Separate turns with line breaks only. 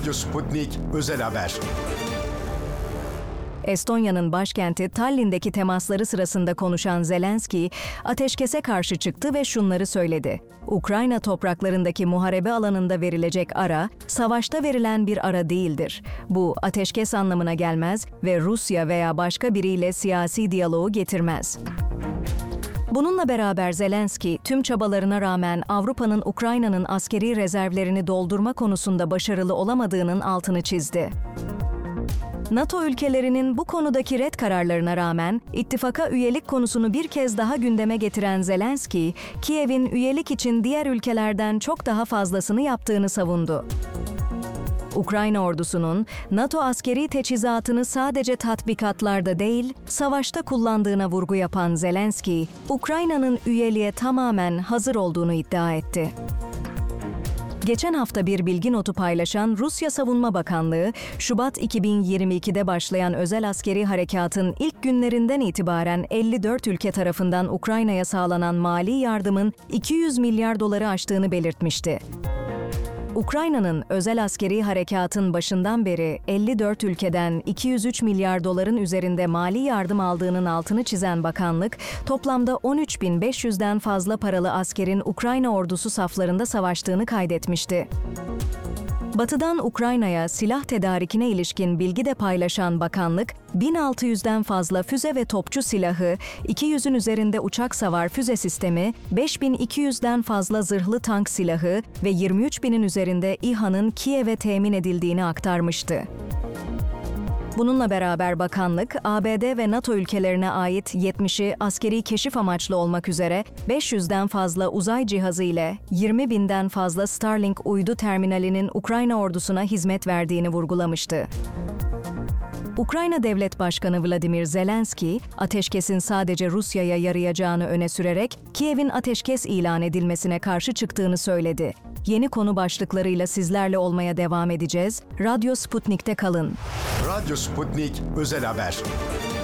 Radyo Sputnik Özel Haber.
Estonya'nın başkenti Tallinn'deki temasları sırasında konuşan Zelenski, ateşkese karşı çıktı ve şunları söyledi. Ukrayna topraklarındaki muharebe alanında verilecek ara, savaşta verilen bir ara değildir. Bu ateşkes anlamına gelmez ve Rusya veya başka biriyle siyasi diyaloğu getirmez. Bununla beraber Zelenski, tüm çabalarına rağmen Avrupa'nın Ukrayna'nın askeri rezervlerini doldurma konusunda başarılı olamadığının altını çizdi. NATO ülkelerinin bu konudaki ret kararlarına rağmen ittifaka üyelik konusunu bir kez daha gündeme getiren Zelenski, Kiev'in üyelik için diğer ülkelerden çok daha fazlasını yaptığını savundu. Ukrayna ordusunun NATO askeri teçhizatını sadece tatbikatlarda değil, savaşta kullandığına vurgu yapan Zelenski, Ukrayna'nın üyeliğe tamamen hazır olduğunu iddia etti. Geçen hafta bir bilgi notu paylaşan Rusya Savunma Bakanlığı, Şubat 2022'de başlayan özel askeri harekatın ilk günlerinden itibaren 54 ülke tarafından Ukrayna'ya sağlanan mali yardımın 200 milyar doları aştığını belirtmişti. Ukrayna'nın özel askeri harekatın başından beri 54 ülkeden 203 milyar doların üzerinde mali yardım aldığının altını çizen bakanlık, toplamda 13.500'den fazla paralı askerin Ukrayna ordusu saflarında savaştığını kaydetmişti. Batı'dan Ukrayna'ya silah tedarikine ilişkin bilgi de paylaşan bakanlık, 1600'den fazla füze ve topçu silahı, 200'ün üzerinde uçak savar füze sistemi, 5200'den fazla zırhlı tank silahı ve 23.000'in üzerinde İHA'nın Kiev'e temin edildiğini aktarmıştı. Bununla beraber bakanlık, ABD ve NATO ülkelerine ait 70'i askeri keşif amaçlı olmak üzere 500'den fazla uzay cihazı ile 20.000'den fazla Starlink uydu terminalinin Ukrayna ordusuna hizmet verdiğini vurgulamıştı. Ukrayna Devlet Başkanı Vladimir Zelenski, ateşkesin sadece Rusya'ya yarayacağını öne sürerek Kiev'in ateşkes ilan edilmesine karşı çıktığını söyledi. Yeni konu başlıklarıyla sizlerle olmaya devam edeceğiz. Radyo Sputnik'te kalın.
Radyo Sputnik Özel Haber.